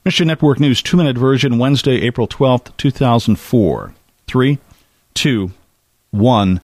Mission Network News 2-minute version, Wednesday, April 12th, 2004. 3, 2, 1.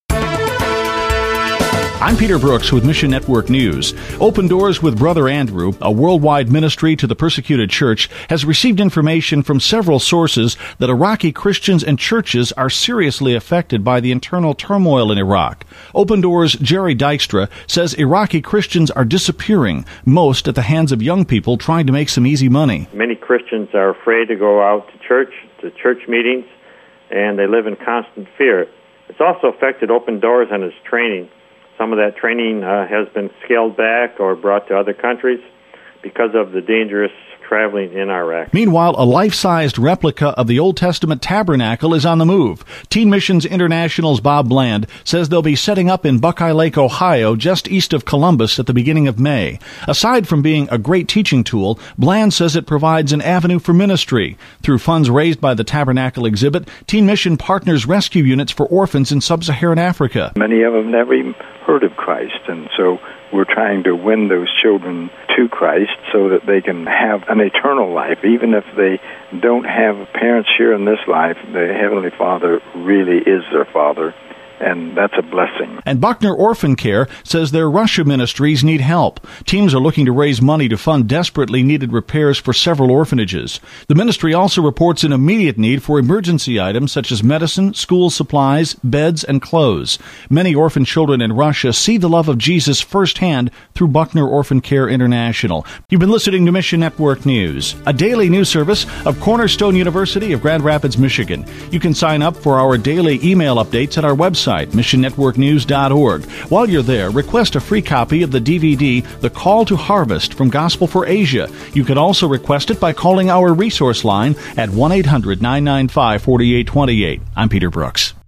I'm Peter Brooks with Mission Network News. Open Doors with Brother Andrew, a worldwide ministry to the persecuted church, has received information from several sources that Iraqi Christians and churches are seriously affected by the internal turmoil in Iraq. Open Doors' Jerry Dykstra says Iraqi Christians are disappearing, most at the hands of young people trying to make some easy money. Many Christians are afraid to go out to church meetings, and they live in constant fear. It's also affected Open Doors and its training. Some of that training has been scaled back or brought to other countries because of the dangerous traveling in Iraq. Meanwhile, a life-sized replica of the Old Testament tabernacle is on the move. Teen Missions International's Bob Bland says they'll be setting up in Buckeye Lake, Ohio, just east of Columbus at the beginning of May. Aside from being a great teaching tool, Bland says it provides an avenue for ministry. Through funds raised by the tabernacle exhibit, Teen Mission partners rescue units for orphans in sub-Saharan Africa. Many of them never even heard of Christ, and so we're trying to win those children to Christ so that they can have an eternal life. Even if they don't have parents here in this life, the Heavenly Father really is their Father, and that's a blessing. And Buckner Orphan Care says their Russia ministries need help. Teams are looking to raise money to fund desperately needed repairs for several orphanages. The ministry also reports an immediate need for emergency items such as medicine, school supplies, beds, and clothes. Many orphan children in Russia see the love of Jesus firsthand through Buckner Orphan Care International. You've been listening to Mission Network News, a daily news service of Cornerstone University of Grand Rapids, Michigan. You can sign up for our daily email updates at our website, missionnetworknews.org. While you're there, request a free copy of the DVD, The Call to Harvest from Gospel for Asia. You can also request it by calling our resource line at 1-800-995-4828. I'm Peter Brooks.